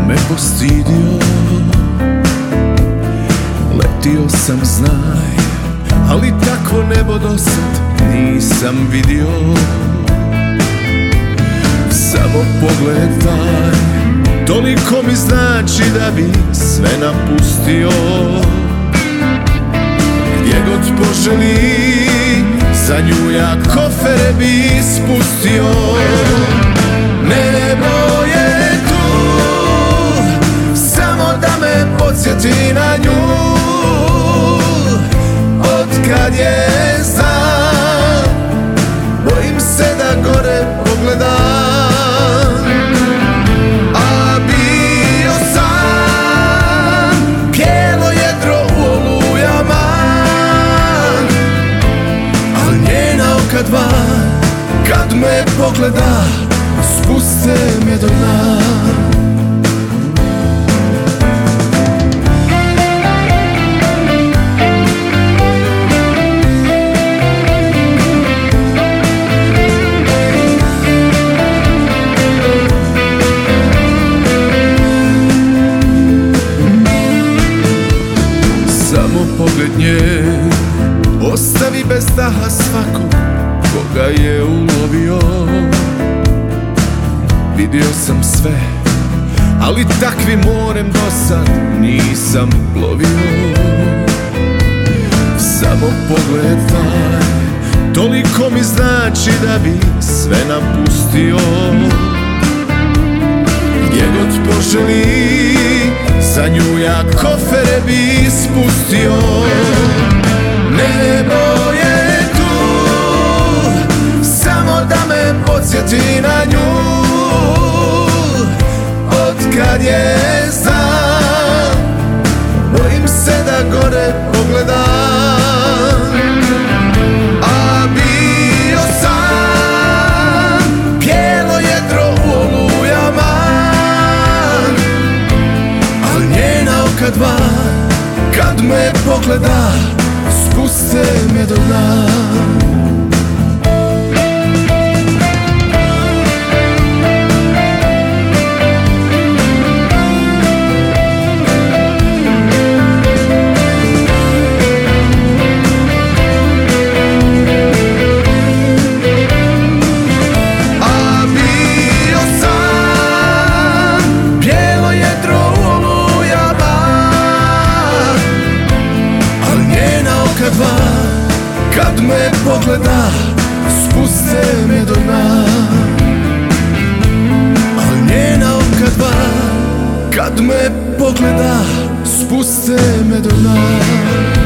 me postidio. Letio sam, znaj, ali takvo nebo dosad nisam vidio. Samo pogled taj, toliko mi znači da bi sve napustio. Gdje god poželi, za nju ja kofere bi spustio. Nebo je tu, samo da me podsjeti na nju. Otkad je znam, bojim se da gore pogledam. A bio sam bijelo jedro u olujama, al njena oka dva kad me pogleda spuste me do dna. Samo pogled nje ostavi bez daha svakog koga je ulovio. Vidio sam sve, ali takvim morem dosad nisam plovio. Samo pogled taj, toliko mi znači da bi sve napustio. Gdje god poželi, za nju ja kofere bi spustio. Nebo je tu, samo da me podsjeti na nju. Otkad je znam, bojim se da gore pogledam. A bio sam bijelo jedro u olujama, al njena oka dva kad me pogleda spuste me do dna. Kad me pogleda, spuste me do dna. Al njena oka dva, kad me pogleda, spuste me do dna.